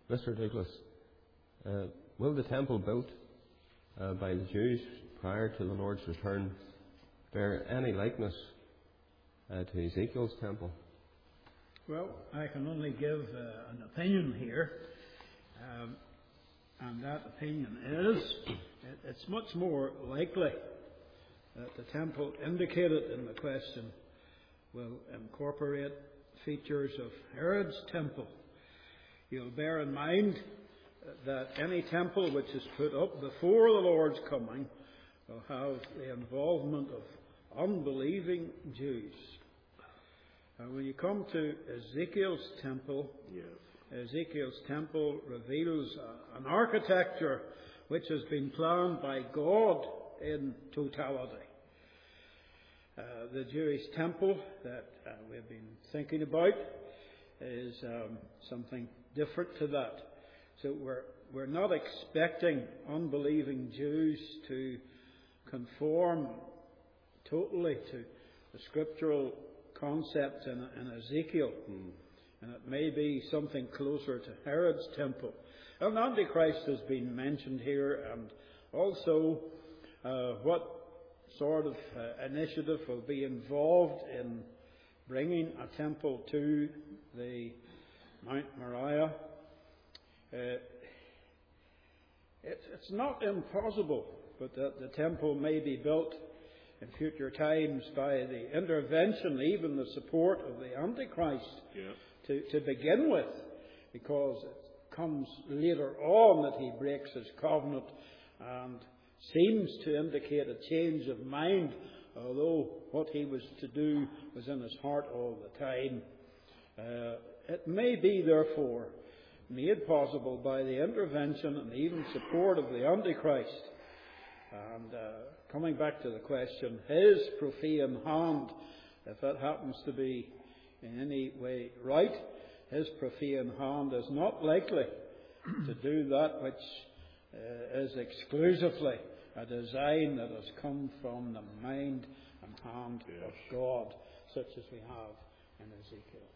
Mr. Douglas, will the temple built by the Jews prior to the Lord's return bear any likeness to Ezekiel's temple? Well, I can only give an opinion here, and that opinion is it's much more likely that the temple indicated in the question will incorporate features of Herod's temple. You'll bear in mind that any temple which is put up before the Lord's coming will have the involvement of unbelieving Jews. And when you come to Ezekiel's temple, Ezekiel's temple reveals an architecture which has been planned by God in totality. The Jewish temple that we've been thinking about is something different to that. So we're not expecting unbelieving Jews to conform totally to the scriptural concepts in Ezekiel. And it may be something closer to Herod's temple. And Antichrist has been mentioned here, and also what sort of initiative will be involved in bringing a temple to the Mount Moriah. It's not impossible, but that the temple may be built in future times by the intervention, even the support of the Antichrist to begin with, because it comes later on that he breaks his covenant and seems to indicate a change of mind, although what he was to do was in his heart all the time. It may be, therefore, made possible by the intervention and even support of the Antichrist. And coming back to the question, his profane hand, if that happens to be in any way right, his profane hand is not likely to do that which is exclusively a design that has come from the mind and hand of God, such as we have in Ezekiel.